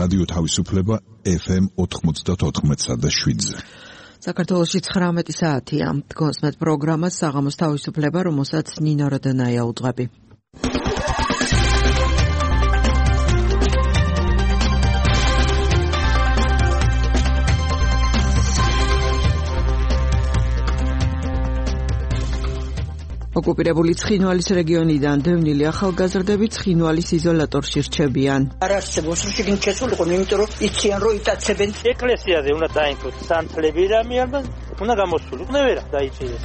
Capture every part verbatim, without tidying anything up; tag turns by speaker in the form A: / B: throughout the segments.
A: რადიო თავისუფლება ეფ ემ ოთხმოცდაოთხ და შვიდზე.
B: საქართველოში ცხრამეტი საათია. გოსმეთ პროგრამას საღამოს თავისუფლება, რომელსაც ნინო როდანაია უძღვები. ოკუპირებული ცხინვალის რეგიონიდან დევნილი ახალგაზრდები ცხინვალის იზოლატორში რჩებიან.
C: არ არსებობს რომ შეგინ შესულიყო, იმიტომ რომ იციან რომ იტაცებენ.
D: ეკლესიაზე უნდა დაინახოს სანთლები და მიარბა უნდა გამოსულიყო. ნევერა დაიწიეს.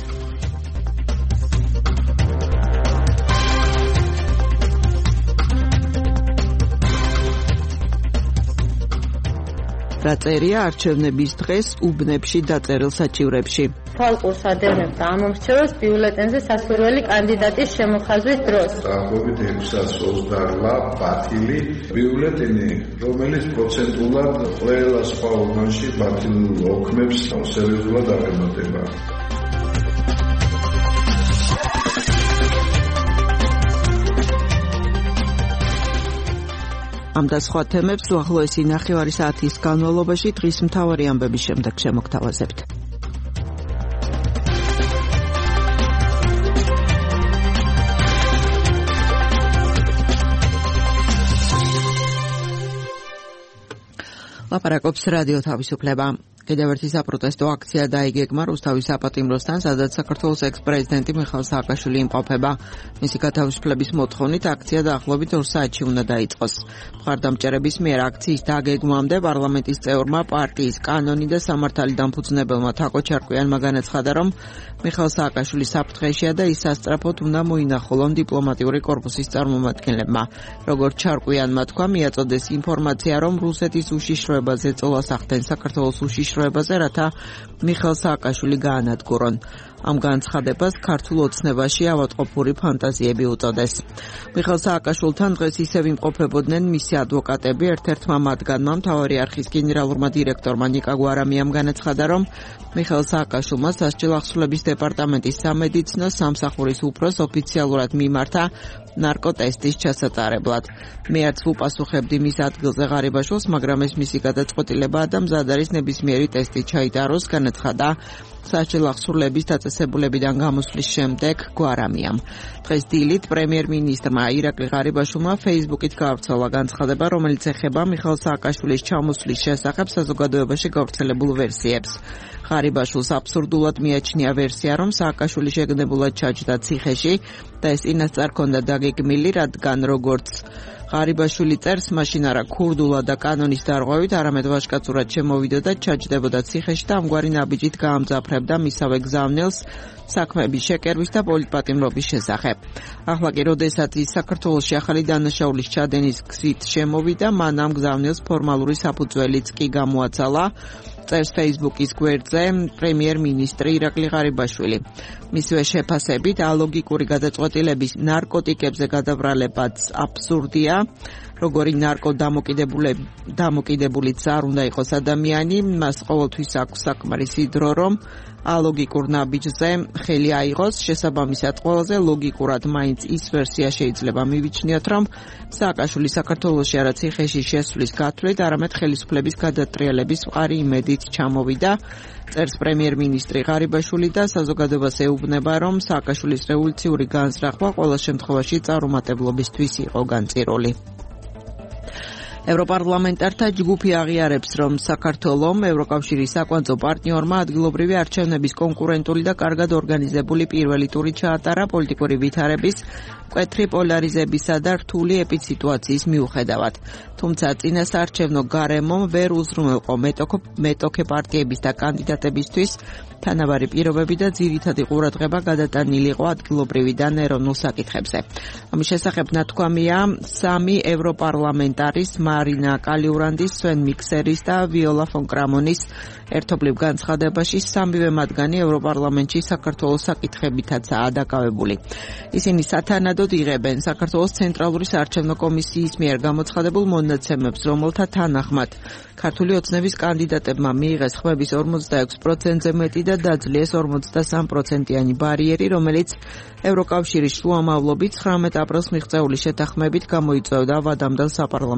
B: დაწერია არჩევნების დღეს უბნებში დაწერილ საჭივრებში.
E: თვალყურს ადევნებდა ამ მომრჩევას ბიულეტენზე სასურველი კანდიდატის შემოხაზვის დროს.
F: დაახლოებით ექვსას ოცდაოთხ ბათილი ბიულეტენი, რომელიც პროცენტულად ყველა სხვა უბანში ბათილ ოქმებს სერიოზულად აღემატება.
B: ამ და სხვა თემებს უახლოესი ნახევარი საათის განმავლობაში დღის მთავარი ამბების შემდეგ შემოგთავაზებთ. ლაპარაკობს რადიო თავისუფლება. კიდევ ერთი საპროტესტო აქცია დაიგეგმა რუსთავის საპატიმროსთან, სადაც საქართველოს ექს-პრეზიდენტი მიხაილ სააკაშვილი იმყოფება. მისი გათავისუფლების მოთხოვნით აქცია დაახლოებით ორ საათში უნდა დაიწყოს. მხარდამჭერების მიერ აქციის დაგეგმვამდე პარლამენტის წევრმა, პარტიის კანონი და სამართალი დამფუძნებელმა თაკო ჩარკვიანმა განაცხადა, რომ მიხაილ სააკაშვილი საფრთხეშია და ის სასწრაფოდ უნდა მოინახულონ დიპლომატიური კორპუსის წარმომადგენლებმა. როგორც ჩარკვიანმა თქვა, მიაწოდეს ინფორმაცია, რომ რუსეთის უშიშროებაზე წოლას ახდენ საქართველოს უშიშროებაზე, რათა მიხაილ სააკაშვილი გაანადგურონ. ამ განცხადებას ქართულ ოცნებაში ავადმყოფური ფანტაზიები უწოდეს. მიხაილ სააკაშვილთან დღეს ისევ იმყოფებოდნენ მისი ადვოკატები. ერთ-ერთმა მათგანმა, მთავარი არხის გენერალურმა დირექტორმა ნიკა გვარამიამ განაცხადა, რომ მიხაილ სააკაშვილმა სასჯელ ახსნილების დეპარტამენტის სამედიცინო სამსახურის უფროს ოფიციალურად მიმართა ნარკოტესტის ჩასატარებლად. მე არც ვუპასუხებდი მის ადგილზე ღარიბაშვილს, მაგრამ ეს მისი გადაწყვეტილებაა და მზად არის ნებისმიერი ტესტი ჩაიტაროს, განაცხადა სასჯელ ახსნილების დაწესებულებიდან გამოსვლის შემდეგ გვარამიამ. დღეს დილით პრემიერ-მინისტრმა ირაკლი ღარიბაშვილმა ფეისბუქით გაავრცელა განცხადება, რომელიც ეხება მიხაილ სააკაშვილის ჩამოსვლის შესახებ საზოგადოებაში გავრცელებულ ვერსიებს. ღარიბაშვილს აბსურდულად მიაჩნია ვერსია, რომ სააკაშვილი შეგნებულად ჩაჯდა ციხეში და ეს წინასწარ ჰქონდა დაგეგმილი, რადგან როგორც ღარიბაშვილი წერს, მაშინ არა ქურდულად და კანონის დარღვევით, არამედ ვაჟკაცურად შემოვიდოდა, ჩაჯდებოდა ციხეში და ამგვარი ნაბიჯით გაამძაფრებდა მისავე გზავნილს საქმეების შეკერვის და პოლიტპატიმრობის შესახებ. ახლა კი, როდესაც ის საქართველოში ახალი დანაშაულის ჩადენის გზით შემოვიდა, მან ამ გზავნილს ფორმალური საფუძველიც კი გამოაცალა. წერს ფეისბუქის გვერდზე პრემიერ-მინისტრი ირაკლი ღარიბაშვილი. მისივე შეფასებით, ალოგიკური გადაწყვეტილების ნარკოტიკებზე გადაბრალებაც აბსურდია. როგორი ნარკოდამოკიდებულიც არ უნდა იყოს ადამიანი, მას ყოველთვის აქვს საკმარისი დრო, რომ ალოგიკურ ნაბიჯზე ხელი აიღოს. შესაბამისად, ყველაზე ლოგიკურად მაინც ის ვერსია შეიძლება მივიჩნიოთ, რომ სააკაშვილი საქართველოში არა ციხეში შესვლის გათვლით, არამედ ხელისუფლების გადატრიალების მყარი იმედით ჩამოვიდა. წერს პრემიერ-მინისტრი ღარიბაშვილი და საზოგადოებას ეუბნება, რომ სააკაშვილის რევოლუციური განზრახვა ყველა შემთხვევაში წარუმატებლობისთვის იყო განწირული. ევროპარლამენტართა ჯგუფი აღიარებს, რომ საქართველომ ევროკავშირის საკვანძო პარტნიორმა ადგილობრივი არჩევნების კონკურენტული და კარგად ორგანიზებული პირველი ტური ჩაატარა პოლიტიკური ვითარების, მკვეთრი პოლარიზებისა და რთული ეპიდსიტუაციის მიუხედავად. თუმცა წინასაარჩევნო გარემომ ვერ უზრუნველყო მეტოქე პარტიების და კანდიდატებისთვის თანაბარი პირობები და ძირითადი ყურადღება გადატანილი იყო ადგილობრივიდან ეროვნულ საკითხებზე. ამის შესახებ ნათქვამია სამი ევროპარლამენტარის მარინა კალიურანდის, სვენ მიქსერის და ვიოლა ფონ კრამონის ერთობლივ განცხადებაში. სამივე მათგანი ევროპარლამენტში საქართველოს საკითხებითაცაა დაკავებული. ისინი სათანადოდ იღებენ საქართველოს ცენტრალური საარჩევნო კომისიის მიერ გამოცხადებულ მონაცემებს, რომელთა თანახმად ქართული ოცნების კანდიდატებმა მიიღეს ხმების ორმოცდაექვსი პროცენტზე მეტი და დაძლიეს ორმოცდასამი პროცენტიანი ბარიერი, რომელიც ევროკავშირის შუამავლობით ცხრამეტ აპრილს მიღწეული შეთანხმებით გამოიწვევდა ვადამდელ საპარლამენტო არჩევნებს.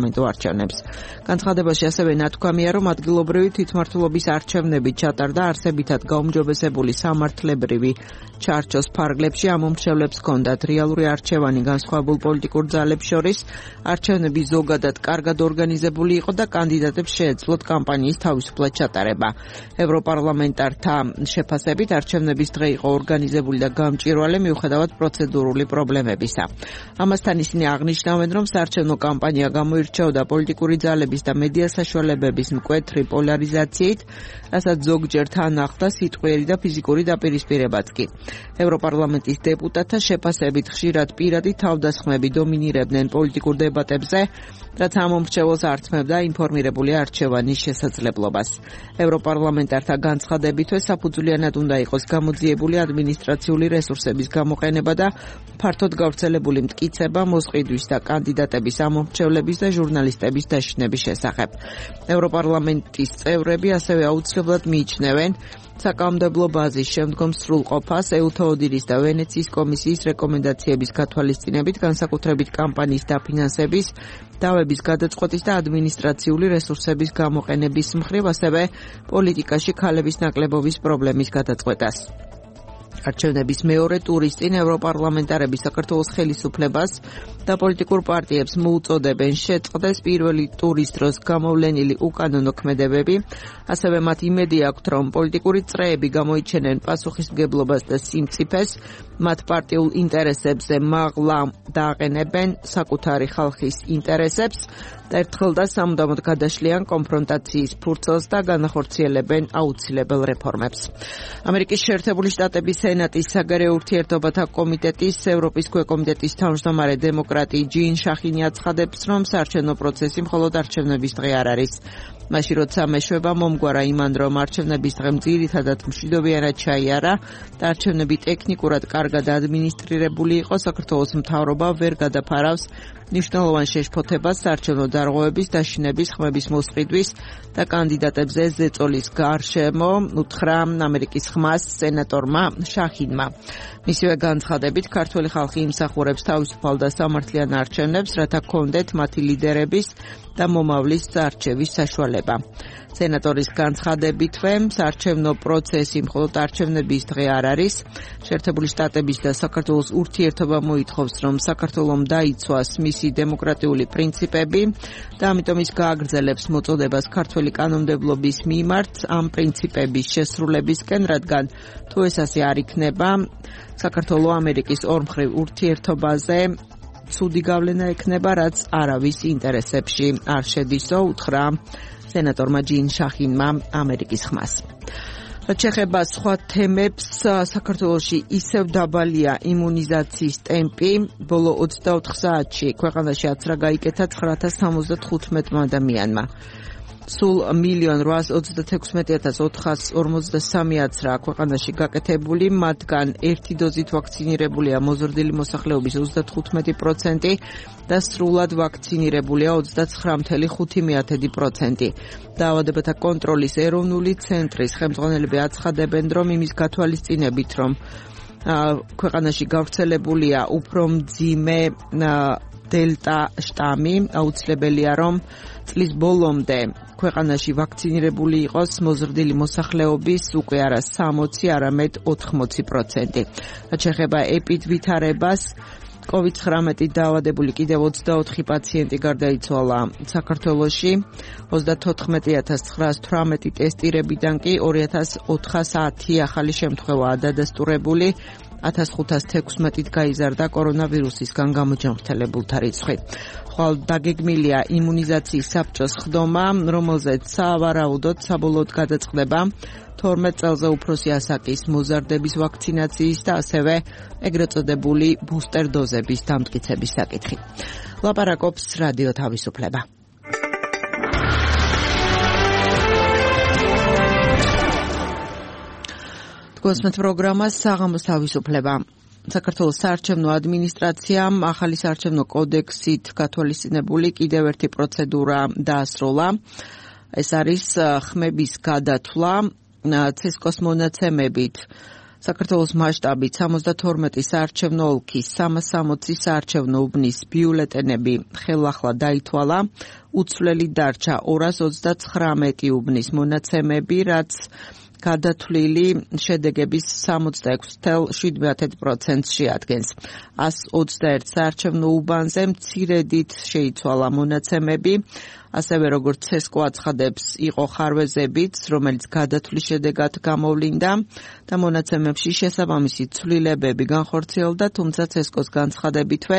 B: არჩევნებს. განცხადებაში ასევე ნათქვამია, რომ ადგილობრივი თვითმმართველობის არჩევნები ჩატარდა არსებითად გაუმჯობესებული სამართლებრივი ჩარჩოს ფარგლებში ამ მომხრეებს ჰქონდათ რეალური არჩევანი განსხვავებულ პოლიტიკურ ძალებს შორის, არჩევნები ზოგადად კარგად ორგანიზებული იყო და კანდიდატებს შეეძლოთ კამპანიის თავისუფლად ჩატარება. ევროპარლამენტართა შეფასებით არჩევნების დღე იყო ორგანიზებული და გამჭვირვალე მიუხედავად პროცედურული პრობლემებისა. ამასთან ისინი აღნიშნავენ, რომ საარჩევნო კამპანია გამოირჩეოდა პოლიტიკური ძალების და მედია საშუალებების მკვეთრი პოლარიზაციით, რასაც ზოგჯერ თან ახლდა სიტყვიერი და ფიზიკური დაპირისპირებაც კი. ევროპარლამენტის დეპუტატთა შეფასებით ხშირად პირადი თავდასხმები დომინირებდნენ პოლიტიკურ დებატებზე, რაც ამ მომრჩეველს ართმევდა ინფორმირებული არჩევანის შესაძლებლობას. ევროპარლამენტართა განცხადებითვე საფუძვლიანად უნდა იყოს გამოძიებული ადმინისტრაციული რესურსების გამოყენება და ფართოდ გავრცელებული მტკიცება მოსყიდვის და კანდიდატების ამომრჩევლების და ჟურნალისტების დაშინების შესახებ. ევროპარლამენტის წევრები ასევე აუცილებლად მიიჩნევენ საკანონმდებლო ბაზის შემდგომ სრულყოფას ეუთოოდილის და ვენეციის კომისიის რეკომენდაციების გათვალისწინებით, განსაკუთრებით კამპანიის დაფინანსების, დავების გადაწყვეტის და ადმინისტრაციული რესურსების გამოყენების მხრივ, ასევე პოლიტიკაში ქალების ნაკლებობის პრობლემის გადაწყვეტას. არჩევნების მეორე ტურის წინ ევროპარლამენტარები საქართველოს ხელისუფლებას და პოლიტიკურ პარტიებს მოუწოდებენ შეწყდეს პირველი ტურის დროს გამოვლენილი უკანონო ქმედებები, ასევე მათ იმედი აქვთ, რომ პოლიტიკური წრეები გამოიჩენენ პასუხისმგებლობას და სიმწიფეს, მათ პარტიულ ინტერესებზე მაღლა დააყენებენ საკუთარი ხალხის ინტერესებს და ერთხელ და სამუდამოდ გადაშლიან კონფრონტაციის ფურცელს და განახორციელებენ აუცილებელ რეფორმებს. ამერიკის შეერთებული შტატების სენატის საგარეო ურთიერთობათა კომიტეტის ევროპის ქვეკომიტეტის თავმჯდომარე დემოკრატი ჯინ შახინი აცხადებს, რომ საარჩევნო პროცესი მხოლოდ არჩევნების დღე არ არის. მაშინ როცა მეშვება მომგვარა იმან, რომ არჩევნების დღემ ძირითადად მშვიდობიანად ჩაიარა და არჩევნები ტექნიკურად კარგად ადმინისტრირებული იყო, საქართველოს მთავრობა ვერ გადაფარავს ნიშნულოვან შეშფოთებას საარჩევნო დარღვევების, დაშინების, ხმების მოსყიდვის და კანდიდატებზე ზეწოლის გარშემო, უთხრა ამერიკის ხმას სენატორმა შახინმა. მისივე განცხადებით, ქართველი ხალხი იმსახურებს თავისუფალ და სამართლიან არჩევნებს, რათა გქონდეთ მათი ლიდერების და მომავლის არჩევის საშუალება. სენატორის განცხადებითვე, საარჩევნო პროცესი მხოლოდ არჩევნების დღე არ არის. შეერთებული შტატების და საქართველოს ურთიერთობა მოითხოვს, რომ საქართველომ დაიცვას მისი დემოკრატიული პრინციპები და ამიტომ ის გააგრძელებს მოწოდებას ქართველი კანონმდებლობის მიმართ ამ პრინციპების შესრულებისკენ, რადგან თუ ეს ასე არ იქნება, საქართველო ამერიკის ორმხრივ ურთიერთობაზე ცუდი გავლენა ექნება, რაც არავის ინტერესებში არ შედისო, უთხრა სენატორმა ჯინ შახინმა ამერიკის ხმას. რაც შეეხება სხვა თემებს, საქართველოში ისევ დაბალია იმუნიზაციის ტემპი. ბოლო ოცდაოთხ საათში ქვეყანაში აცრა გაიკეთა ცხრაათას სამოცდათხუთმეტმა ადამიანმა. სულ მილიონ რვაას ოცდათექვსმეტი ათას ოთხას ორმოცდასამი აცრა ქვეყანაში გაკეთებული, მათგან ერთი დოზით ვაქცინირებულია მოზრდილი მოსახლეობის ოცდათხუთმეტი პროცენტი და სრულად ვაქცინირებულია ოცდაცხრა virgulă ხუთი პროცენტი. დაავადებათა კონტროლის ეროვნული ცენტრის ხელმძღვანელები აცხადებენ, რომ იმის გათვალისწინებით, რომ ქვეყანაში გავრცელებულია უფრო მძიმე დელტა შტამი, აუცილებელია, რომ წლის ბოლომდე ქვეყანაში ვაქცინირებული იყოს მოზრდილი მოსახლეობის უკვე არა სამოცი, არამედ ოთხმოცი პროცენტი. რაც შეეხება ეპიდვითარებას, კოვიდ ცხრამეტით დაავადებული კიდევ ოცდაოთხი პაციენტი გარდაიცვალა საქართველოში, ოცდათოთხმეტი ათას ცხრაას თვრამეტი ტესტირებიდან კი ორი ათას ოთხასი ახალი შემთხვევაა დადასტურებული, ათას ხუთას თექვსმეტით გაიზარდა კორონავირუსისგან გამოჯანმრთელებულთა რიცხვი. ხვალ დაგეგმილია იმუნიზაციის საბჭოს ხდომა, რომელზეც სავარაუდოდ საბოლოოდ გადაწყდება თორმეტ წელზე უფროსი ასაკის მოზარდების ვაქცინაციის და ასევე ეგრეთ წოდებული ბუსტერ დოზების დამტკიცების საკითხი. ლაპარაკობს რადიო თავისუფლება. გოსმეთ პროგრამას საღამოს თავისუფლება. საქართველოს საარჩევნო ადმინისტრაციამ ახალი საარჩევნო კოდექსით გათვალისწინებული კიდევ ერთი პროცედურა დაასრულა. ეს არის ხმების გადათვლა ცესკოს მონაცემებით. საქართველოს მასშტაბით სამოცდათორმეტი საარჩევნო ოლქის სამას სამოცი საარჩევნო უბნის ბიულეტენები ხელახლა დაითვალა, უცვლელი დარჩა ორას ოცდაცხრამეტი უბნის მონაცემები, რაც გადათვლილი შედეგების სამოცდაექვსი ცხრა შვიდ პროცენტს შეადგენს. ას ოცდაერთ საარჩევნო უბანზე მცირედით შეიცვალა მონაცემები, ასევე როგორც ცესკო აცხადებს, იყო ხარვეზებიც, რომელიც გადათვლის შედეგად გამოვლინდა და მონაცემებში შესაბამისი ცვლილებები განხორციელდა, თუმცა ცესკოს განცხადებითვე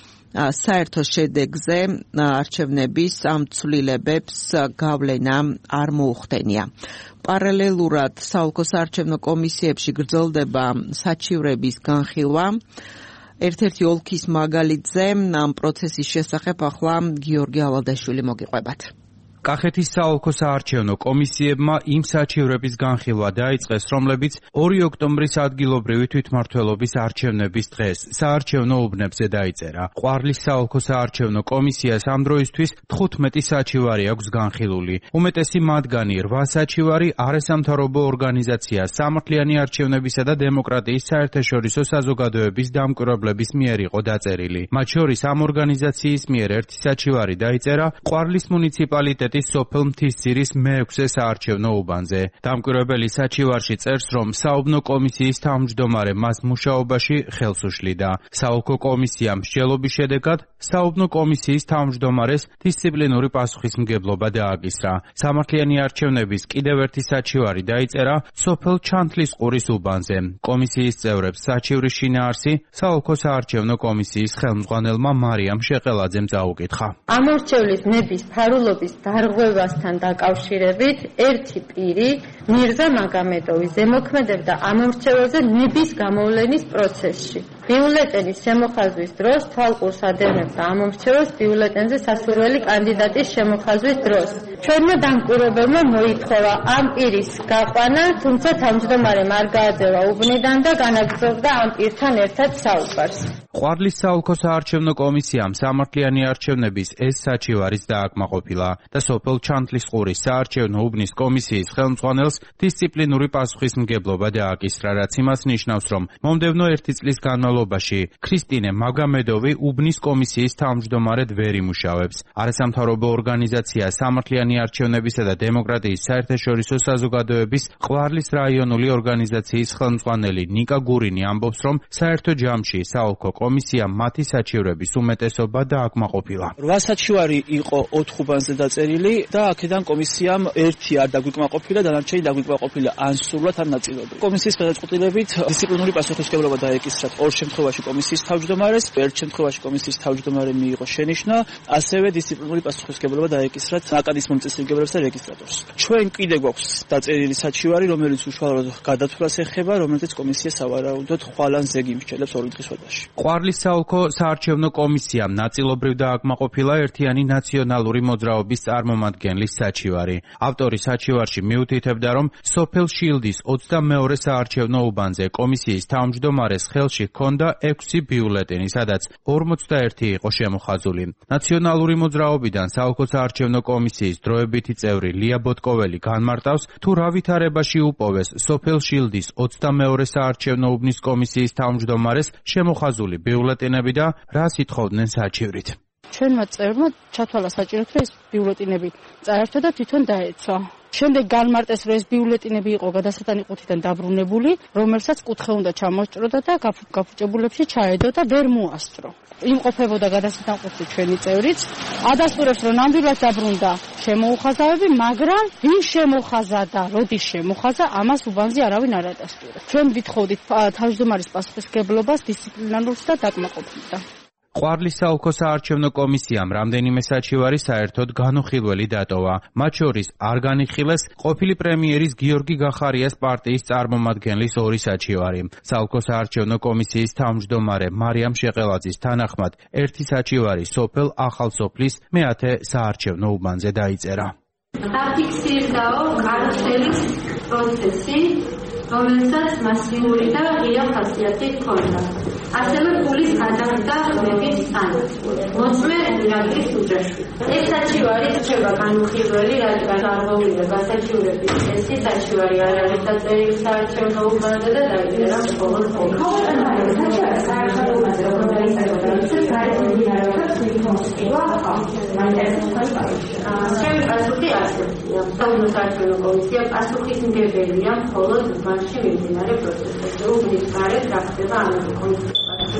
B: საერთო შედეგზე არჩევნების ამ ცვლილებებს გავლენა არ მოუხდენია. პარალელურად საოლქო საარჩევნო კომისიებში გრძელდება საჩივრების განხილვა. ერთ-ერთი ოლქის მაგალითზე ამ პროცესის შესახებ ახლა გიორგი ავალდაშვილი მოგიყვებათ.
G: კახეთის საოლქო საარჩევნო კომისიებმა იმ საჩივრების განხილვა დაიწყეს, რომლებიც ორი ოქტომბრის ადგილობრივი თვითმმართველობის არჩევნების დღეს საარჩევნო უბნებზე დაიწერა. ყვარლის საოლქო საარჩევნო კომისიას ამ დროისთვის თხუთმეტი საჩივარი აქვს განხილული. უმეტესი მათგანი რვა საჩივარი არასამთავრობო ორგანიზაცია სამართლიანი არჩევნებისა და დემოკრატიის საერთაშორისო საზოგადოების დამკვირვებლების მიერ იყო დაწერილი. მათ შორის ამ ორგანიზაციის მიერ ერთი საჩივარი დაიწერა ყვარლის მუნიციპალიტეტის სოფელ მთისძირის მეექვსე საარჩევნო უბანზე. დამკვირვებელი საჩივარში წერს, რომ საუბნო კომისიის თავმჯდომარე მას მუშაობაში ხელს უშლიდა. საოლქო კომისიამ მსჯელობის შედეგად საუბნო კომისიის თავმჯდომარეს დისციპლინური პასუხისმგებლობა დააკისრა. სამართლიანი არჩევნების კიდევ ერთი საჩივარი დაიწერა სოფელ ჩანთლისყურის უბანზე. კომისიის წევრებს საჩივრის შინაარსი საოლქო საარჩევნო კომისიის ხელმძღვანელმა მარიამ შეყელაძემ წაუკითხა.
E: ამორჩევლის ნების ფარულობის დარღვევასთან დაკავშირებით ერთი პირი მირზა მაგამედოვი ზემოქმედებდა ამორჩეველზე ნების გამოვლენის პროცესში. ბიულეტენის შემოხაზვის დროს თვალყურს ადევნებდა ამორჩეველს ბიულეტენზე სასურველი კანდიდატის შემოხაზვის დროს. ჩვენმა დამკვირვებელმა მოითხოვა ამ პირის გაყვანა, თუმცა თავმჯდომარემ არ გააძევა უბნიდან და განაგრძობდა ამ პირთან ერთად საუბარს.
G: ყვარლის საოლქო საარჩევნო კომისიამ სამართლიანი არჩევნების ეს საჩივარიც დააკმაყოფილა და სოფელ ჩანთლისყურის საარჩევნო უბნის კომისიის ხელმძღვანელს დისციპლინური პასუხისმგებლობა დააკისრა, რაც იმას ნიშნავს, რომ მომდევნო ერთი წლის განმავლობაში ქრისტინე მაგამედოვი უბნის კომისიის თავმჯდომარედ ვერ იმუშავებს. არასამთავრობო ორგანიზაცია სამართლიანი არჩევნებისა და დემოკრატიის საერთაშორისო საზოგადოების ყვარლის რაიონული ორგანიზაციის ხელმძღვანელი ნიკა გურინი ამბობს, რომ საერთო ჯამში საოლქო კომისიამ მათი საჩივრების უმეტესობა დააკმაყოფილა.
H: რვა საჩივარი იყო ოთხ უბანზე დაწერილი და აქედან კომისიამ ერთი არ დაგვიკმაყოფილა, დანარჩენი დაგვიკმაყოფილა ან სრულად ან ნაწილობრივ. კომისიის გადაწყვეტილებით დისციპლინური პასუხისმგებლობა დაეკისრათ ორ შემთხვევაში კომისიის თავმჯდომარეს, ერთ შემთხვევაში კომისიის თავმჯდომარე მიიღო შენიშვნა, ასევე დისციპლინური პასუხისმგებლობა დაეკისრათ ნაკადის მომწესრიგებლებს და რეგისტრატორს. ჩვენ კიდე გვაქვს დაწერილი საჩივარი, რომელიც უშუალოდ გადათვლას ეხება, რომელზეც კომისია სავარაუდოდ ხვალ ან ზეგი იმსჯელებს ორი დღის ვადაში.
G: ყვარლის საოლქო საარჩევნო კომისიამ ნაწილობრივ დააკმაყოფილა ერთიანი ნაციონალური მოძრაობის წარმომადგენლის საჩივარი. ავტორი საჩივარში მიუთითებდა, რომ სოფელ შილდის ოცდამეორე საარჩევნო უბანზე კომისიის თავმჯდომარეს ხელში ჰქონდა ექვსი ბიულეტენი, სადაც ორმოცდაერთი იყო შემოხაზული. ნაციონალური მოძრაობიდან საოლქო საარჩევნო კომისიის დროებითი წევრი ლია ბოტკოველი განმარტავს, თუ რა ვითარებაში უპოვეს სოფელ შილდის ოცდამეორე საარჩევნო უბნის კომისიის თავმჯდომარეს შემოხაზული ბიულეტენები და რას ითხოვდნენ საჩივრით.
I: ჩვენმა წევრმა ჩათვალა საჭირო, რომ ეს ბიულეტენები წაერთვა და თვითონ დაეცვა. შემდეგ განმარტეს, რომ ეს ბიულეტენები იყო გადასატანი ყუთიდან დაბრუნებული, რომელსაც კუთხე უნდა ჩამოსჭროდა და გაფუჭებულებში ჩაედო და ვერ მოასწრო. იმყოფებოდა გადასატან ყუთში ჩვენი წევრიც. ადასტურებს, რომ ნამდვილად დაბრუნდა შემოუხაზავები, მაგრამ ვინ შემოხაზა და როდის შემოხაზა, ამას უბანზე არავინ არ ადასტურებს. ჩვენ ვითხოვდით თავმჯდომარის პასუხისმგებლობას დისციპლინარულ და დაკმაყოფილდა.
G: ყვარლის საოლქო საარჩევნო კომისიამ რამდენიმე საჩივარი საერთოდ განუხილველი დატოვა. მათ შორის არ განიხილეს ყოფილი პრემიერის გიორგი გახარიას პარტიის წარმომადგენლის ორი საჩივარი. საოლქო საარჩევნო კომისიის თავმჯდომარე მარიამ შეყელაძის თანახმად ერთი საჩივარი სოფელ ახალსოფლის მეათე საარჩევნო უბანზე დაიწერა.
E: დაფიქსირდაო კანცელის პროცესი, რომელსაც მასიური და ღია ხასიათი ჰქონდა. ასევე ფულის გადახდა ხმების წანით. მოწმე ირაკლის უჯრაში. ეს საჩივარი რჩება განუხილველი, რადგან არღოვლია გასაჩივრების წესი საჩივარი არ არის დაწერილი საარჩევნო უბანზე და დაიწერა მხოლოდ ხოლმე. ჩემი პასუხი ასეთია. საუბნო საარჩევნო კომისია პასუხისმგებელია მხოლოდ უბანში მიმდინარე პროცესებზე. უბნის გარეთ რა ხდება ამაზე კომისია.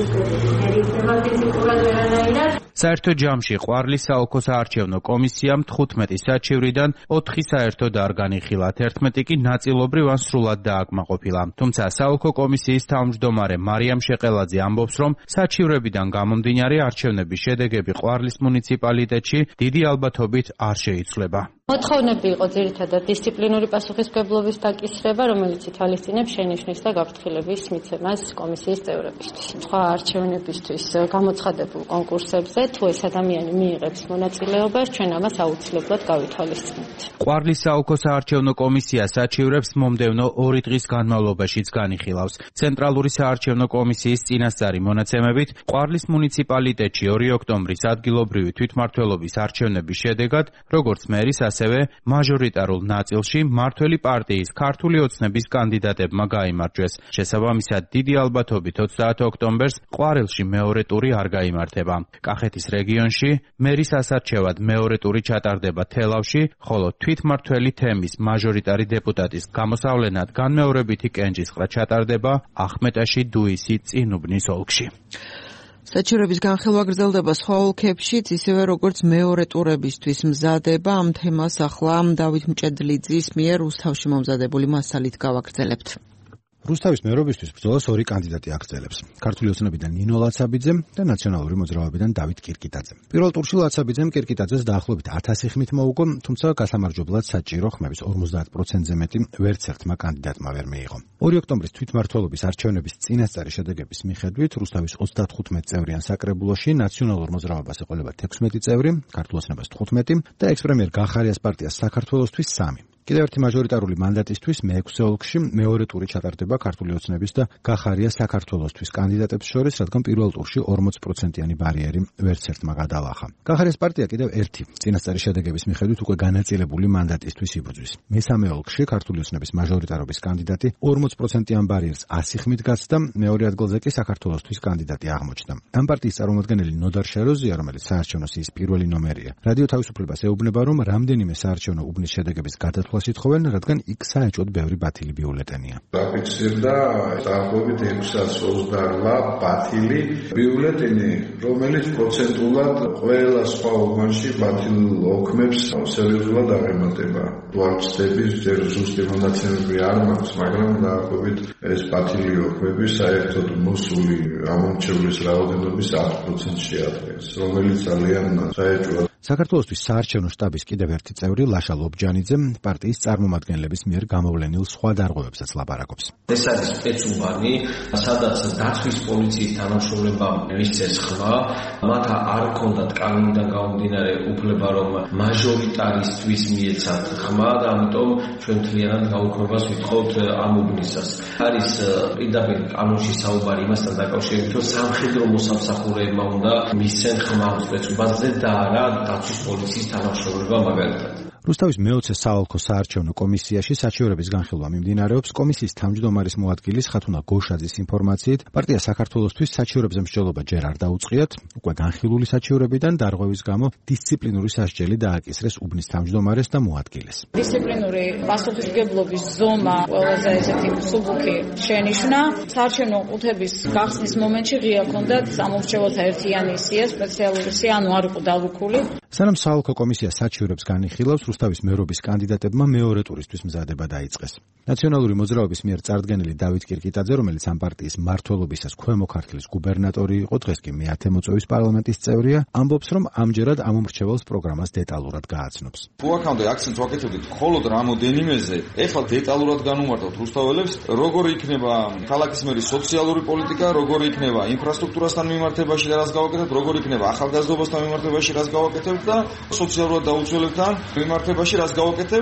G: საერთო ჯამში ყვარლის საოლქო საარჩევნო კომისიამ თხუთმეტი საჩივრიდან ოთხი საერთოდ არ განიხილათ, ერთმეტი კი ნაწილობრივ ან სრულად დააკმაყოფილა. თუმცა საოლქო კომისიის თავმჯდომარე მარიამ შეყელაძე ამბობს, რომ საჩივრებიდან გამომდინარე არჩევნების შედეგები ყვარლის მუნიციპალიტეტში დიდი ალბათობით არ შეიცვლება.
E: მოთხოვნები იყო ძირითადად დისციპლინური პასუხისმგებლობის დაკისრება, რომელიც ითვალისწინებს შენიშვნის და გაფრთხილების მიცემას კომისიის წევრებისთვის. სხვა არჩევნებისთვის გამოცხადებულ კონკურსებზე თუ ეს ადამიანი მიიღებს მონაწილეობას, ჩვენ ამას აუცილებლად გავითვალისწინებთ.
G: ყვარლის საოლქო საარჩევნო კომისია საჩივრებს მომდევნო ორი დღის განმავლობაშიც განიხილავს. ცენტრალური საარჩევნო კომისიის წინასწარი მონაცემებით, ყვარლის მუნიციპალიტეტში ორი ოქტომბრის ადგილობრივი თვითმმართველობის არჩევნების შედეგად, როგორც მერის ასევე მაჟორიტარულ ნაწილში მმართველი პარტიის ქართული ოცნების კანდიდატებმა გაიმარჯვეს. შესაბამისად, დიდი ალბათობით ოცდაათი ოქტომბერს ყვარელში მეორე ტური არ გაიმართება. კახეთის რეგიონში მერის ასარჩევად მეორე ტური ჩატარდება თელავში, ხოლო თვითმმართველი თემის მაჟორიტარი დეპუტატის გამოსავლენად განმეორებითი კენჭისყრა ჩატარდება ახმეტაში, დუისი, წინუბნის ოლქში.
B: საჩივრების განხილვა გრძელდება სხვა ოლქებშიც, ისევე როგორც მეორე ტურებისთვის მზადება. ამ თემას ახლა დავით მჭედლიძის მიერ რუსთავში მომზადებული მასალით გავაგრძელებთ.
J: რუსთავის მერობისთვის ბრძოლას ორი კანდიდატი აგრძელებს. ქართული ოცნებიდან ნინო ლაცაბიძე და ნაციონალური მოძრაობიდან დავით კირკიტაძე. პირველ ტურში ლაცაბიძემ კირკიტაძეს დაახლოებით ათასი ხმით მოუგო, თუმცა გასამარჯვებლად საჭირო ხმების ორმოცდაათ პროცენტზე მეტი ვერც ერთმა კანდიდატმა ვერ მიიღო. ორი ოქტომბრის თვითმმართველობის არჩევნების წინასწარი შედეგების მიხედვით რუსთავის ოცდათხუთმეტ წევრიან საკრებულოში ნაციონალურ მოძრაობას ეყოლება თექვსმეტი წევრი, ქართულ ოცნებას თხუთმეტი და ექს-პრემიერ გახარიას პარტიას საქართველოსთვის სამი. კიდევ ერთი მაჟორიტარული მანდატისთვის მეექვსე ოლქში მეორე ტური ჩატარდება ქართული ოცნების და გახარია საქართველოსთვის კანდიდატებს შორის, რადგან პირველ ტურში ორმოც პროცენტიანი ბარიერი ვერც ერთმა გადალახა. გახარიას პარტია კიდევ ერთი წინასწარი შედეგების მიხედვით უკვე განაწილებული მანდატისთვის იბრძვის. მესამე ოლქში ქართული ოცნების მაჟორიტარობის კანდიდატი ორმოც პროცენტიან ბარიერს ასი ხმით გაცდა, მეორე ადგილზე კი საქართველოსთვის კანდიდატი აღმოჩნდა. ამ პარტიის წარმომადგენელი ნოდარ შეროზია, რომელიც საარჩევნო სიის პირველი ნომერია, რადიო თავისუფლებას ეუბნება, რომ რამდენიმე საარჩევნო უბნის შედეგების გადათვლა ითხოვენ, რადგან იქ საეჭვოდ ბევრი ბათილი ბიულეტენია.
F: დაფიქსირდა დაახლოებით ექვსას ოცდაოთხ ბათილი ბიულეტენი, რომელიც პროცენტულად ყველა სხვა უბანში ბათილ ოქმებს სერიოზულად აღემატება. ვარცხდების ჯერ ზუსტი მონაცემები არ მაქვს, მაგრამ დაახლოებით ეს ბათილი ოქმები საერთოდ მოსული ამორჩევლის რაოდენობის ათ პროცენტს შეადგენს, რომელიც ძალიან საეჭვოდ.
J: საქართველოსთვის საარჩევნო შტაბის კიდევ ერთი წევრი ლაშა ლობჯანიძე პარტიის წარმომადგენლების მიერ გამოვლენილ სხვა დარღვევებსაც ლაპარაკობს.
K: ეს არის სპეცუბანი, სადაც დაცვის პოლიციის თანამშრომლებმა მისცეს ხმა, მათ არ ჰქონდათ კანონიდან გამომდინარე უფლება, რომ მაჟორიტარისთვის მიეცათ ხმა და ამიტომ ჩვენ მთლიანად გაუქმებას ვითხოვთ ამ უბნისას. არის პირდაპირ კანონში საუბარი იმასთან დაკავშირებით, რომ სამხედრო მოსამსახურეებმა უნდა მისცენ ხმა სპეცუბანზე და არა დაცვის პოლიციის თანამშრომლებმა მაგალითად.
J: რუსთავის მეოცე საოლქო საარჩევნო კომისიაში საჩივრების განხილვა მიმდინარეობს. კომისიის თავმჯდომარის მოადგილის ხათუნა გოშაძის ინფორმაციით, პარტია საქართველოსთვის საჩივრებზე მსჯელობა ჯერ არ დაუწყიათ, უკვე განხილული საჩივრებიდან დარღვევის გამო დისციპლინური სასჯელი დააკისრეს უბნის თავმჯდომარეს და მოადგილეს.
I: დისციპლინური პასუხისმგებლობის ზომა ყველაზე ესეთი მსუბუქი შენიშვნა. საარჩევნო ყუთების გახსნის მომენტში ღია ჰქონდათ სამორჩეველთა ერთიანი სია, სპეციალური სია, ანუ არ იყო დალუქული.
J: სანამ საოლქო კომისია საჩივრებს განიხილავს, რუსთავის მერობის კანდიდატებმა მეორე ტურისთვის მზადება დაიწყეს. ნაციონალური მოძრაობის მიერ წარდგენილი დავით კირკიტაძე, რომელიც ამ პარტიის მმართველობისას ქვემო ქართლის გუბერნატორი იყო, დღეს კი მეათე მოწვევის პარლამენტის წევრია, ამბობს, რომ ამჯერად ამომრჩეველს პროგრამას დეტალურად გააცნობს.
L: თუ აქამდე აქცენტს ვაკეთებდით მხოლოდ რამოდენიმეზე, ეხლა დეტალურად განუმარტავთ რუსთაველებს, როგორი იქნება ქალაქის მერის სოციალური პოლიტიკა, როგორი იქნება ინფრასტრუქტურასთან მიმართებაში და რას გავაკეთებთ, როგორი იქნება ახალგაზრდობასთან მიმართებაში რას გავაკეთებთ და სოციალურად დაუცველებთან მიმართებაში რას გავაკეთებთ.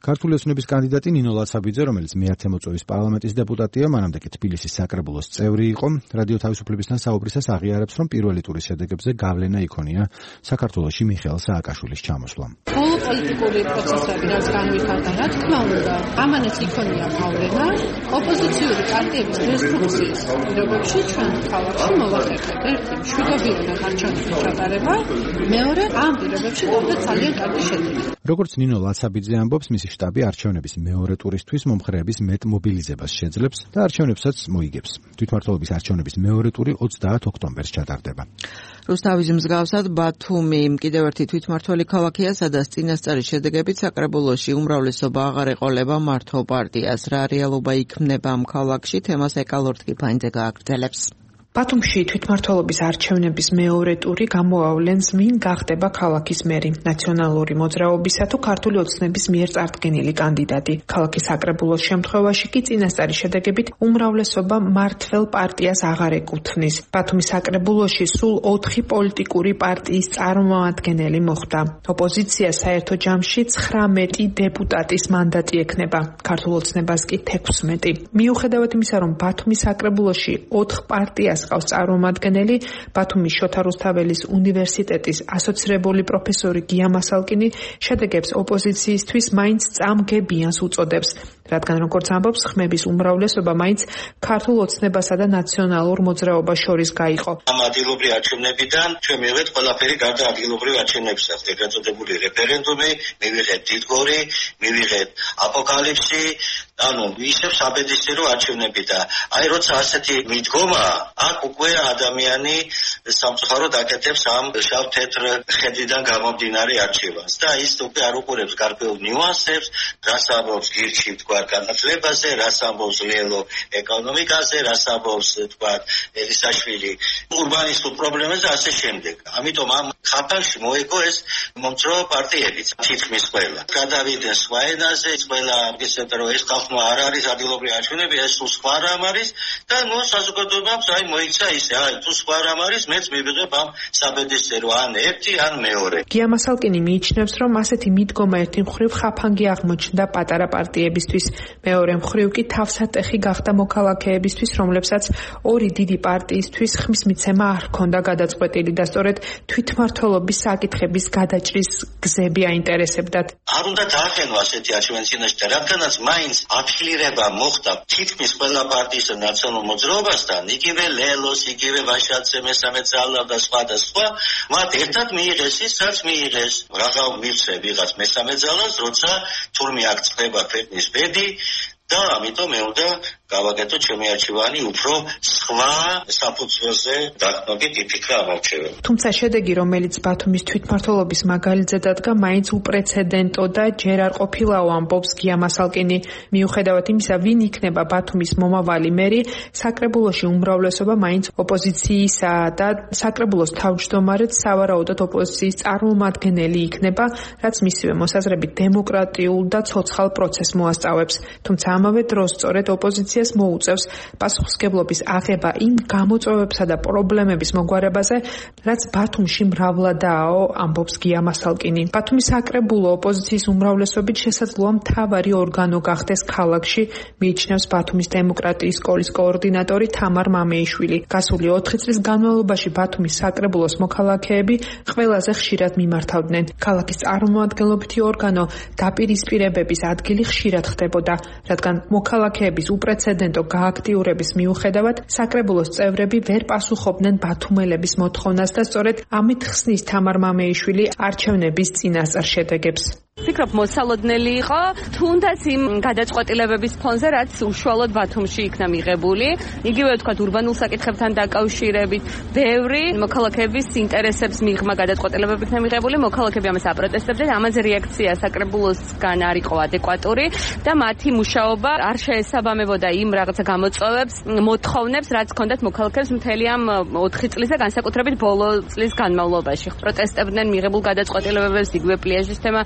J: ქართული ოცნების კანდიდატი ნინო ლაცაბიძე, რომელიც მეათე მოწვევის პარლამენტის დეპუტატია, მანამდე კი თბილისის საკრებულოს წევრი იყო, რადიო თავისუფლებისთან საუბრისას აღიარებს, რომ პირველი ტურის შედეგებზე გავლენა იქონია საქართველოში მიხეილ სააკაშვილის ჩამოსვლამ.
I: ბოლო პოლიტიკური პროცესები რაც განვითარდა, რა თქმა უნდა, ამანაც იქონია გავლენა ოპოზიციური პარტიების დესტრუქციის პირობებში ჩვენ ქალაქში მოვახერხეთ. ერთი მშვიდობიანად არჩევნების ჩატარება, მეორე ამ პირობებში გვქონდა ძალიან კარგი შედეგი.
J: როგორც ნინო ლაცაბიძე ამბობს, მისი შტაბი არჩევნების მეორე ტურისთვის მომხრეების მეტ მობილიზებას შეძლებს და არჩევნებსაც მოიგებს. თვითმმართველობის არჩევნების მეორე ტური ოცდაათ ოქტომბერს ჩატარდება.
B: რუსთავის მსგავსად ბათუმი კიდევ ერთი თვითმმართველი ქალაქია, სადაც წინასწარი შედეგებით საკრებულოში უმრავლესობა აღარ ეყოლება მართო პარტიას. რა რეალობა იქმნება ამ ქალაქში, თემას ეკალორთ კიფაინძე გააგრძელებს.
M: ბათუმში თვითმმართველობის არჩევნების მეორე ტური გამოავლენს ვინ გახდება ქალაქის მერი, ნაციონალური მოძრაობისა თუ ქართული ოცნების მიერ წარდგენილი კანდიდატი. ქალაქის საკრებულოს შემთხვევაში კი წინასწარი შედეგებით უმრავლესობა მართველ პარტიას აღარ ეკუთვნის. ბათუმის საკრებულოში სულ ოთხი პოლიტიკური პარტიის წარმომადგენელი მოხვდა. ოპოზიცია საერთო ჯამში ცხრამეტი დეპუტატის მანდატი ექნება, ქართულ ოცნებას კი თექვსმეტი. მიუხედავად იმისა, რომ ბათუმის საკრებულოში ოთხ პარტიას ყავს წარმომადგენელი, ბათუმის შოთა რუსთაველის უნივერსიტეტის ასოცირებული პროფესორი გია მასალკინი შედეგებს ოპოზიციისთვის მაინც წამგებიანს უწოდებს, რადგან როგორც ამბობს, ხმების უმრავლესობა მაინც ქართულ ოცნებასა და ნაციონალურ მოძრაობას შორის გაიყო.
N: ამ ადგილობრივი არჩევნებიდან ჩვენ მივიღეთ ყველაფერი გარდა ადგილობრივი არჩევნებისა, ეგრეთ წოდებული რეფერენდუმი, მივიღეთ დიდგორი, მივიღეთ აპოკალიფსი, ანუ ისევ საბედისწერო არჩევნები და აი როცა ასეთი მიდგომა, აქ უკვე ადამიანი სამწუხაროდ აკეთებს ამ შავ-თეთრ ხედიდან გამომდინარე არჩევანს და ის უკვე არ უყურებს გარკვეულ ნიუანსებს, რას ამბობს გირჩი თქვა განათლებაზე, რას ამბობს ლელო ეკონომიკაზე, რას ამბობს თქვა ელისაშვილი ურბანისტულ პრობლემებზე ასე შემდეგ. ამიტომ ამ ხაფანში მოიგო ეს მომწროა პარტიებიც თითქმის ყველა. გადავიდნენ სხვა ენაზე, ყველა ისეთ რომ ეს ხალხმა არ არის ადგილობრივი არჩევნები, ეს სულ სხვა რამ არის და ნუ საზოგადოებამ აი მოიქცა ისე, აი თუ სხვა რამ არის, მეც მივიღებ ამ საბედისწერო ან ერთი, ან მეორე.
M: გია მასალკინი მიიჩნევს, რომ ასეთი მიდგომა ერთი მხრივ ხაფანგი აღმოჩნდა პატარა პარტიებისთვის, მეორე მხრივ კი თავსატეხი გახდა მოქალაქეებისთვის, რომლებსაც ორი დიდი პარტიისთვის ხმის მიცემა არ ჰქონდა გადაწყვეტილი და სწორედ თვითმმართველობის საკითხების გადაჭრის გზები აინტერესებდათ.
N: არ უნდა დაახენო ასეთი არჩევანი წინაშე, რადგანაც მაინც აფილირება მოხდა თითქმის ყველა პარტიის და ნაციონალურ მოძრაობასთან, იგივე ლელოს, იგივე ვაშაძე, მესამე ძალა და სხვა და სხვა, მათ ერთად მიიღეს ის, რაც მიიღეს. რაღა მივცე ვიღაც მესამე ძალას, როცა თურმე აქ წდება ქვეყნის ბედი და ამიტომ მე უნდა გავაკეთო ჩემი არჩევანი უფრო სხვა საფუძველზე დაკნობით იფიქრა ამ არჩევანი.
M: თუმცა შედეგი, რომელიც ბათუმის თვითმმართველობის მაგალითზე დადგა, მაინც უპრეცედენტო და ჯერ არ ყოფილაო, ამბობს გია მასალკინი. მიუხედავად იმისა, ვინ იქნება ბათუმის მომავალი მერი, საკრებულოში უმრავლესობა მაინც ოპოზიციისაა და საკრებულოს თავმჯდომარედ სავარაუდოდ ოპოზიციის წარმომადგენელი იქნება, რაც მისივე მოსაზრებით დემოკრატიულ და ცოცხალ პროცესს მოასწავებს. თუმცა ამავე დროს სწორედ ოპოზიცია მოუწევს პასუხისმგებლობის აღება იმ გამოწვევებსა და პრობლემების მოგვარებაზე, რაც ბათუმში მრავლადაა, ამბობს გია მასალკინი. ბათუმის საკრებულო ოპოზიციის უმრავლესობით შესაძლოა მთავარი ორგანო გახდეს ქალაქში, მიიჩნევს ბათუმის დემოკრატიის სკოლის კოორდინატორი თამარ მამეიშვილი. გასული ოთხი წლის განმავლობაში ბათუმის საკრებულოს მოქალაქეები ყველაზე ხშირად მიმართავდნენ. ქალაქის წარმომადგენლობითი ორგანო დაპირისპირებების ადგილი ხშირად ხდებოდა, რადგან მოქალაქეების უპრეცედენტო გააქტიურების მიუხედავად საკრებულოს წევრები ვერ პასუხობდნენ ბათუმელების მოთხოვნას და სწორედ ამით ხსნის თამარ მამეიშვილი არჩევნების წინასწარ შედეგებს.
O: ვფიქრობ, მოსალოდნელი იყო, თუნდაც იმ გადაწყვეტილებების ფონზე, რაც უშუალოდ ბათუმში იქნა მიღებული. იგივე ვთქვათ, ურბანულ საკითხებთან დაკავშირებით, ბევრი მოქალაქეების ინტერესებს მიღმა გადაწყვეტილებები იქნა მიღებული, მოქალაქეები ამას აპროტესტებდნენ, ამაზე რეაქცია საკრებულოსგან არ იყო ადეკვატური და მათი მუშაობა არ შეესაბამებოდა იმ რაღაცა გამოწვევებს, მოთხოვნებს, რაც ჰქონდათ მოქალაქეებს მთელი ამ ოთხი წლის და განსაკუთრებით ბოლო წლის განმავლობაში. პროტესტებდნენ მიღებულ გადაწყვეტილებებს, იგივე პლიაჟის თემა,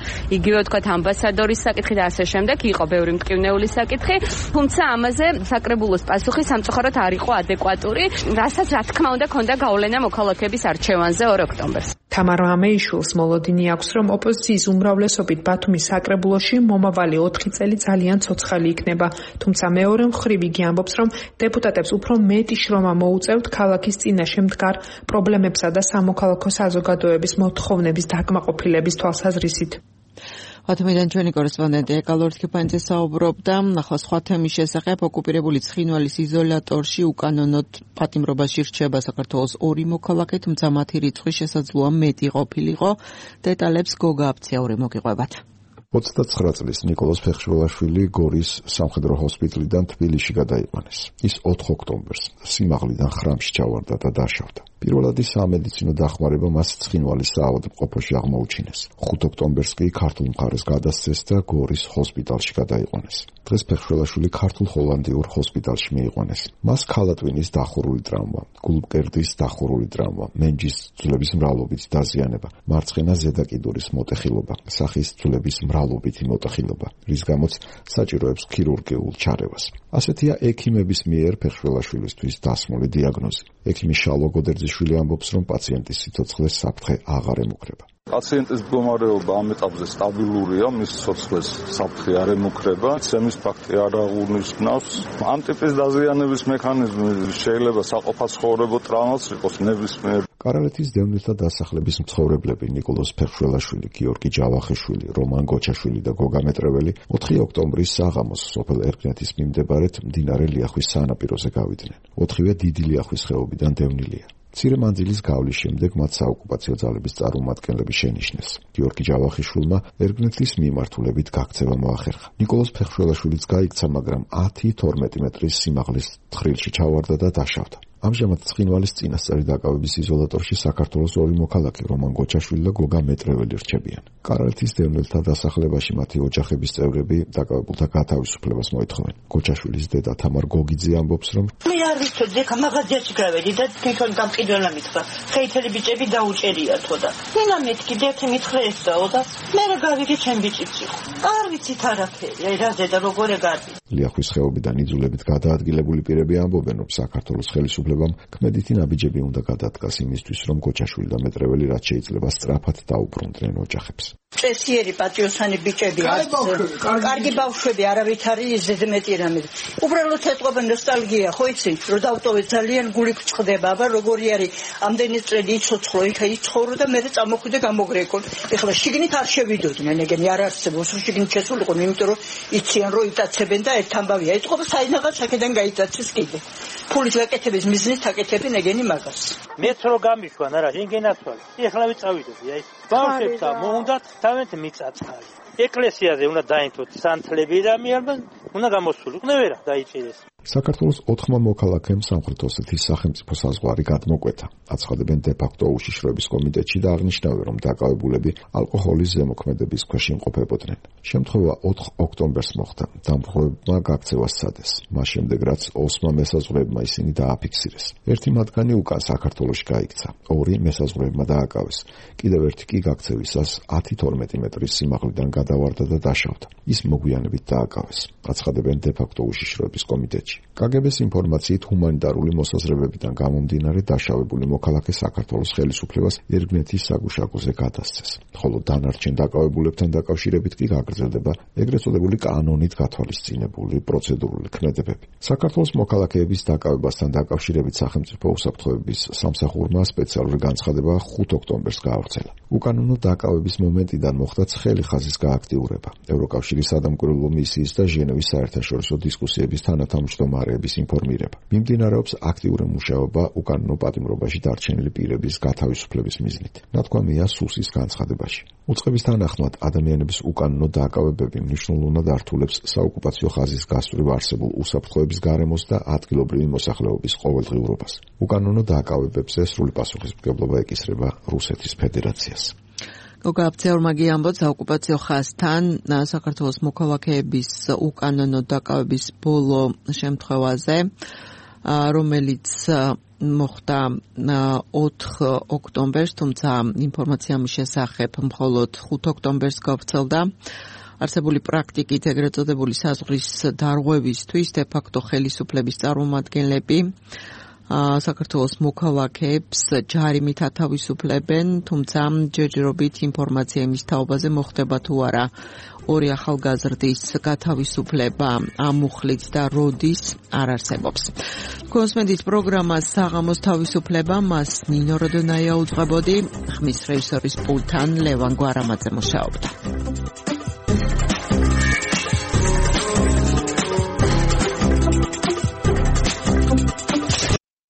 O: იგივე ვთქვათ ამბასადორის საკითხი და ასე შემდეგ, იყო ბევრი მტკივნეული საკითხი, თუმცა ამაზე საკრებულოს პასუხი სამწუხაროდ არ იყო ადეკვატური, რასაც რა თქმა უნდა ქონდა გავლენა მოქალაქეების არჩევანზე ორ ოქტომბერს.
M: თამარ ამეიშვილს მოლოდინი აქვს, რომ ოპოზიციის უმრავლესობით ბათუმის საკრებულოში მომავალი ოთხი წელი ძალიან ცოცხალი იქნება, თუმცა მეორე მხრივ იგი ამბობს, რომ დეპუტატებს უფრო მეტი შრომა მოუწევთ ქალაქის წინაშე მდგარ პრობლემებსა და სამოქალაქო საზოგადოების მოთხოვნების დაკმაყოფილების თვალსაზრისით.
B: ბათუმიდან ჩვენი კორესპონდენტი ეკალორთქიფანიძე საუბრობდა ახლა სხვა თემის შესახებ. ოკუპირებული ცხინვალის იზოლატორში უკანონოდ პატიმრობაში რჩება საქართველოს ორი მოქალაქე, თუმცა მათი რიცხვი შესაძლოა მეტი ყოფილიყო. დეტალებს გოგა აფციაური მოგიყვებათ.
A: ოცდაცხრა წლის ნიკოლოზ ფეხშველაშვილი გორის სამხედრო ჰოსპიტალიდან თბილისში გადაიყვანეს. ის ოთხ ოქტომბერს სიმაღლიდან ხრამში ჩავარდა და დაშავდა. პირველადი სამედიცინო დახმარება მას ცხინვალის საავადმყოფოში აღმოუჩინეს. ხუთ ოქტომბერს კი ქართულ მხარეს გადასცეს და გორის ჰოსპიტალში გადაიყვანეს. დღეს ფეხშველაშვილი ქართულ ჰოლანდიურ ჰოსპიტალში მიიყვანეს. მას ქალატვინის დახურული ტრავმა, გულმკერდის დახურული ტრავმა, მენჯის ძვლების მრავლობით დაზიანება, მარცხენა ზედაკიდურის მოტეხილობა, სახის ძვლების მრავლობითი მოტეხილობა, რის გამოც საჭიროებს ქირურგიულ ჩარევას. ასეთია ექიმების მიერ ფეხშველაშვილისთვის დასმული დიაგნოზი. ექიმი შალვა გოდერძიშვილი ამბობს, რომ პაციენტის სიცოცხლეს საფრთხე აღარ ემუქრება.
P: პაციენტის მდგომარეობა ამ ეტაპზე სტაბილურია, მის სიცოცხლეს საფრთხე არ ემუქრება, ცემის ფაქტი არ აღუნიშნავს. ამ ტიპის დაზიანების მექანიზმი შეიძლება საყოფაცხოვრებო ტრავმაც იყოს ნებისმიერ.
A: კარალეთის დევნილთა დასახლების მცხოვრებლები ნიკოლოზ ფეხშველაშვილი, გიორგი ჯავახიშვილი, რომან გოჩაშვილი და გოგა მეტრეველი ოთხი ოქტომბრის საღამოს სოფელ ერკნეთის მიმდებარედ მდინარე ლიახვის სანაპიროზე გავიდნენ. ოთხივე დიდი ლიახვის ხეობიდან დევნილია. მცირე მანძილის გავლის შემდეგ მათ საოკუპაციო ძალების წარმომადგენლები შენიშნეს. გიორგი ჯავახიშვილმა ერკნეთის მიმართულებით გაქცევა მოახერხა. ნიკოლოზ ფეხშველაშვილიც გაიქცა, მაგრამ ათი თორმეტი მეტრის სიმაღლის თხრილში ჩავარდა და დაშავდა. ამჟამად ცხინვალის წინასწარი დაკავების იზოლატორში საქართველოს ორი მოქალაქე, რომან გოჩაშვილი და გოგა მეტრეველი რჩებიან. კარალეთის დევნილთა დასახლებაში მათი ოჯახების წევრები დაკავებულთა გათავისუფლებას მოითხოვენ. გოჩაშვილის დედა თამარ გოგიძე ამბობს, რომ
C: მე არ ვიცოდი, ხა მაღაზიაში გავედი და თვითონ გამყიდველა მითხრა, ხეითელი ბიჭები დაუჭერიათო და ნინა მეთქი ერთი მითხრა ესაო და მე რა გავიგე ჩემ ბიჭიც იყო. არ ვიცით არაფერი, რაზე და როგორ ეგარი.
A: ლიახვის ხეობიდან იძულებით გადაადგილებული პირები ამბობენ, რომ საქართველოს ხელისუფლებამ ქმედითი ნაბიჯები უნდა გადადგას იმისთვის, რომ გოჩაშვილი და მეტრეველი რაც შეიძლება სწრაფად დაუბრუნდნენ ოჯახებს.
C: წესიერი პატიოსანი ბიჭები არც კარგი ბავშვები არავით არის ზედმეტი რამე. უბრალოდ ეთყობა ნოსტალგია, ხო იცი, რომ დავტოვე ძალიან გული გჭდება, აბა როგორი არის ამდენი წელი იცოცხლო, იქა იცხოვრო და მე წამოხვიდე გამოგრეკო. ეხლა შიგნით არ შევიდოდნენ, ეგენი არ არსებობს, რომ შიგნით შესულიყო, იმიტომ რომ იციან რომ იტაცებენ და ერთ ამბავია. ეთყობა საინაღად საკედან გაიტაცეს კიდე. ფულის გაკეთების მიზნით აკეთებენ ეგენი მაგას.
D: მეც რო გამიშვან არა, ინგენაცვალე. ეხლა ვიწავიდები, აი ბავშვებთან მოუნდათ თავენთ მიწაცხალი. ეკლესიაზე უნდა დაინთოთ სანთლები და მიარბა უნდა გამოსულიყო ვერა დაიჭირეს.
A: საქართველოს ოთხმა მოქალაქემ სამხრეთ ოსეთის სახელმწიფო საზღვარი გადმოკვეთა. აცხადებენ დე-ფაქტო უშიშროების კომიტეტში და აღნიშნავენ, რომ დაკავებულები ალკოჰოლის ზემოქმედების ქვეშ იმყოფებოდნენ. შემთხვევა ოთხ ოქტომბერს მოხდა. დამხმარებმა გაქცევა სცადეს. მას შემდეგ რაც ოსმა მესაზღვრეებმა ისინი დააფიქსირეს. ერთი მათგანი უკან საქართველოში გაიქცა. ორი მესაზღვრეებმა დააკავეს. კიდევ ერთი კი გაქცევისას ათი თორმეტი მეტრის სიმაღლიდან გადავარდა და დაშავდა. ის მოგვიანებით დააკავეს. აცხადებენ დე-ფაქტო უშიშროების კომიტეტში. კაგებეს ინფორმაციით ჰუმანიტარული მოსაზრებებიდან გამომდინარე დაშავებული მოქალაქე საქართველოს ხელისუფლებას ერგნეთის საგუშაგოზე გადასცეს, ხოლო დანარჩენ დაკავებულებთან დაკავშირებით კი გაგრძელდება ეგრეთ წოდებული კანონით გათვალისწინებული პროცედურული ქმედებები. საქართველოს მოქალაქეების დაკავებასთან დაკავშირებით სახელმწიფო უსაფრთხოების სამსახურმა სპეციალური განცხადება ხუთ ოქტომბერს გაავრცელა. უკანონო დაკავების მომენტიდან მოხდა ცხელი ხაზის გააქტიურება. ევროკავშირის სადამკვირვებლო მისიის და ჟენევის საერთაშორისო დისკუსიების თანათავმჯდომარეების ინფორმირება. მიმდინარეობს აქტიური მუშაობა უკანონო პატიმრობაში დარჩენილი პირების გათავისუფლების მიზნით. ნათქვამია სუსის განცხადებაში. უწყების თანახმად ადამიანების უკანონო დაკავებები მნიშვნელოვნად ართულებს საოკუპაციო ხაზის გასწვრივ არსებულ უსაფრთხოების გარემოს და ადგილობრივი მოსახლეობის ყოველდღიურობას. უკანონო დაკავებებზე სრული პასუხისმგებლობა ეკისრება რუსეთის ფედერაციას.
B: გოგა აფციაურმა ამბობს საოკუპაციო ხაზთან საქართველოს მოქალაქეების უკანონო დაკავების ბოლო შემთხვევაზე, რომელიც მოხდა ოთხ ოქტომბერს, თუმცა ინფორმაცია მის შესახებ მხოლოდ ხუთ ოქტომბერს გავრცელდა. არსებული პრაქტიკით ეგრეთ წოდებული საზღვრის დარღვევისთვის de facto ხელისუფლების წარმომადგენლები საქართველოს მოქალაქეებს ჯარიმით ათავისუფლებენ, თუმცა ჯერჯერობით ინფორმაცია იმის თაობაზე მოხდება თუ არა ორი ახალგაზრდის გათავისუფლება ამ მუხლით და როდის არ არსებობს. კონსმენდის პროგრამა საღამოს თავისუფლება მას ნინო როდონაია უძღვებოდი, ხმის რეჟისორის პულტთან ლევან გვარამაძე მუშაობდა.